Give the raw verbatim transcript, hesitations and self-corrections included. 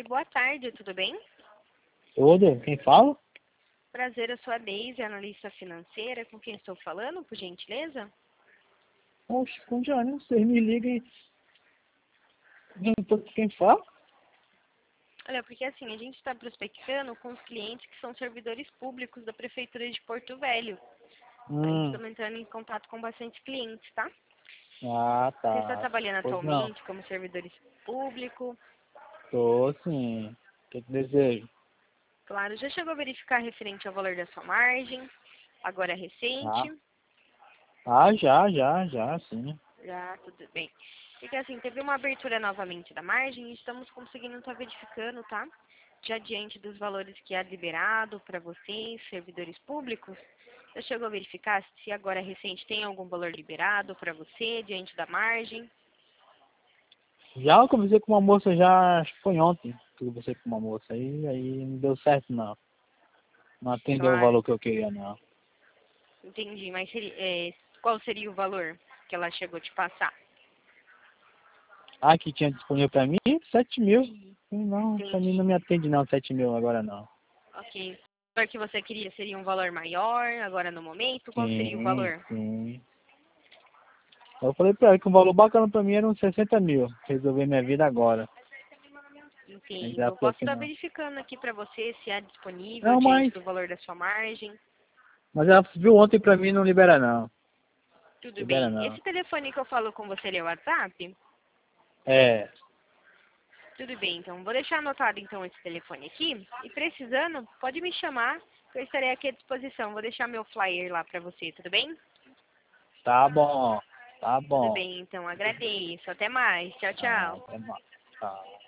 boa tarde, tudo bem? Tudo? Quem fala? Prazer, eu sou a Deise, analista financeira. Com quem estou falando, por gentileza? Oxe, com Johnny, vocês me ligam e quem fala? Olha, porque assim, a gente está prospectando com os clientes que são servidores públicos da Prefeitura de Porto Velho. A gente Hum, está entrando em contato com bastante clientes, tá? ah, Você está tá. trabalhando Pois não. atualmente como servidores público? Tô sim. O que que desejo? Claro, já chegou a verificar referente ao valor da sua margem? Agora é Ah, recente? ah, já, já, já, sim. Já, tudo bem. Porque assim, teve uma abertura novamente da margem e estamos conseguindo estar verificando, tá? Já diante dos valores que é liberado para vocês, servidores públicos, já chegou a verificar se agora recente tem algum valor liberado para você diante da margem? Já eu conversei com uma moça já, acho que foi ontem que eu conversei com uma moça aí, aí não deu certo não. Não atendeu o Claro, valor que eu queria não. entendi, mas seria, é, qual seria o valor que ela chegou a te passar? Ah, que tinha disponível pra mim? Sete mil. Não, pra mim não Entendi. me atende não, sete mil agora não. Ok. O valor que você queria seria um valor maior agora no momento? Qual seria o Sim, valor? sim. Eu falei pra ela que um valor bacana pra mim era uns sessenta mil. Resolver minha vida agora. Mas Entendo. ela Eu falou posso que estar não. verificando aqui para você se é disponível Não, diante mas, do valor da sua margem. mas ela viu ontem pra mim não libera não. Tudo Libera bem. não. Esse telefone que eu falo com você ele é o WhatsApp? É, Tudo bem, então vou deixar anotado então esse telefone aqui. E precisando, pode me chamar, que eu estarei aqui à disposição. Vou deixar meu flyer lá para você, tudo bem? tá bom, tá Tudo bom. bem, então agradeço. Até mais. Tchau, Ah, tchau. até mais. Tá.